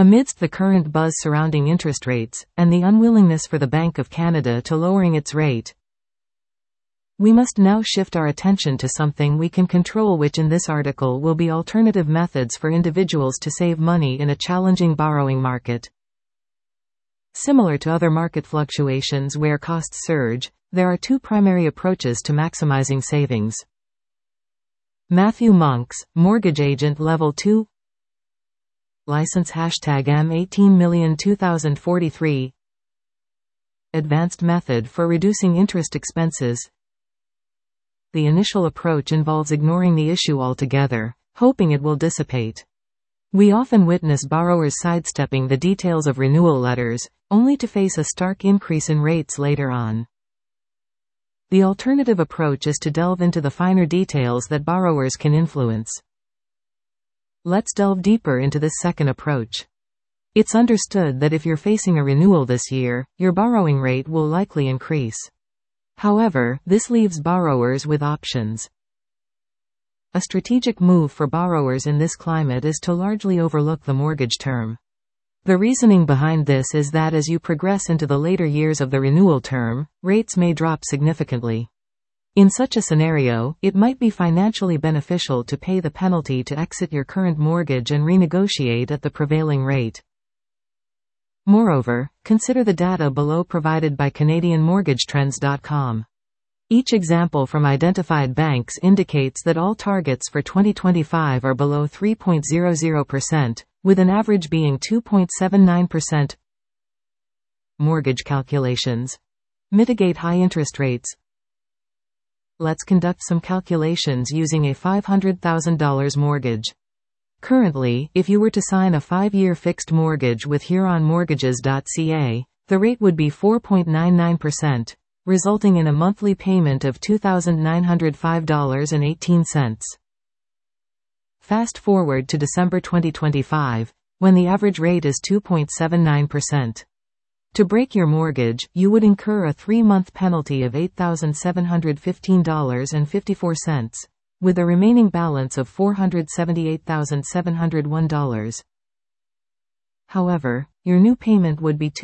Amidst the current buzz surrounding interest rates, and the unwillingness for the Bank of Canada to lowering its rate, we must now shift our attention to something we can control, which in this article will be alternative methods for individuals to save money in a challenging borrowing market. Similar to other market fluctuations where costs surge, there are two primary approaches to maximizing savings. Matthew Monks, Mortgage Agent Level 2. License #M18000043. Advanced method for reducing interest expenses. The initial approach involves ignoring the issue altogether, hoping it will dissipate. We often witness borrowers sidestepping the details of renewal letters, only to face a stark increase in rates later on. The alternative approach is to delve into the finer details that borrowers can influence. Let's delve deeper into this second approach. It's understood that if you're facing a renewal this year, your borrowing rate will likely increase. However, this leaves borrowers with options. A strategic move for borrowers in this climate is to largely overlook the mortgage term. The reasoning behind this is that as you progress into the later years of the renewal term, rates may drop significantly. In such a scenario, it might be financially beneficial to pay the penalty to exit your current mortgage and renegotiate at the prevailing rate. Moreover, consider the data below provided by CanadianMortgageTrends.com. Each example from identified banks indicates that all targets for 2025 are below 3.00%, with an average being 2.79%. Mortgage calculations. Mitigate high interest rates. Let's conduct some calculations using a $500,000 mortgage. Currently, if you were to sign a 5-year fixed mortgage with HuronMortgages.ca, the rate would be 4.99%, resulting in a monthly payment of $2,905.18. Fast forward to December 2025, when the average rate is 2.79%. To break your mortgage, you would incur a 3-month penalty of $8,715.54, with a remaining balance of $478,701. However, your new payment would be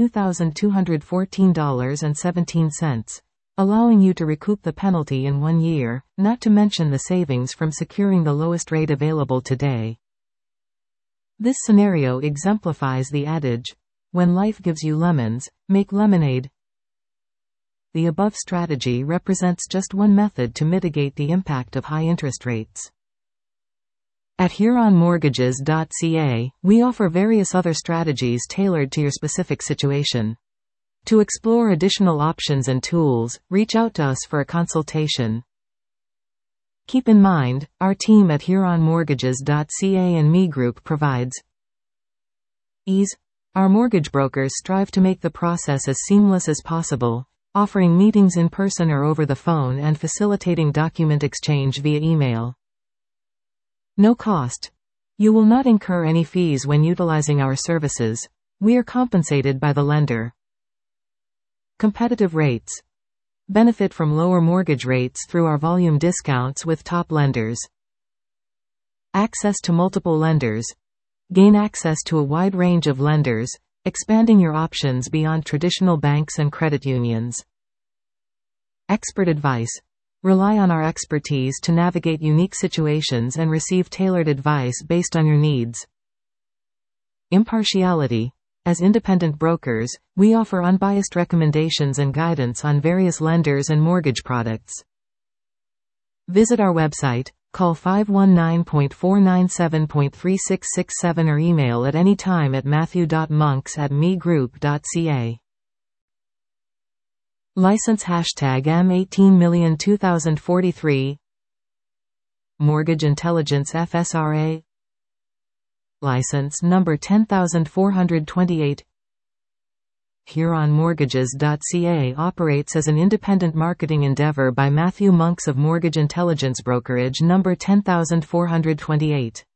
$2,214.17, allowing you to recoup the penalty in 1 year, not to mention the savings from securing the lowest rate available today. This scenario exemplifies the adage, "When life gives you lemons, make lemonade." The above strategy represents just one method to mitigate the impact of high interest rates. At HuronMortgages.ca, we offer various other strategies tailored to your specific situation. To explore additional options and tools, reach out to us for a consultation. Keep in mind, our team at HuronMortgages.ca and Me Group provides ease. Our mortgage brokers strive to make the process as seamless as possible, offering meetings in person or over the phone and facilitating document exchange via email. No cost. You will not incur any fees when utilizing our services. We are compensated by the lender. Competitive rates. Benefit from lower mortgage rates through our volume discounts with top lenders. Access to multiple lenders. Gain access to a wide range of lenders, expanding your options beyond traditional banks and credit unions. Expert advice. Rely on our expertise to navigate unique situations and receive tailored advice based on your needs. Impartiality. As independent brokers, we offer unbiased recommendations and guidance on various lenders and mortgage products. Visit our website, call 519.497.3667 or email at any time at matthew.monks@megroup.ca. License #M18000043. Mortgage Intelligence FSRA. License number 10428. HuronMortgages.ca operates as an independent marketing endeavor by Matthew Monks of Mortgage Intelligence Brokerage number 10428.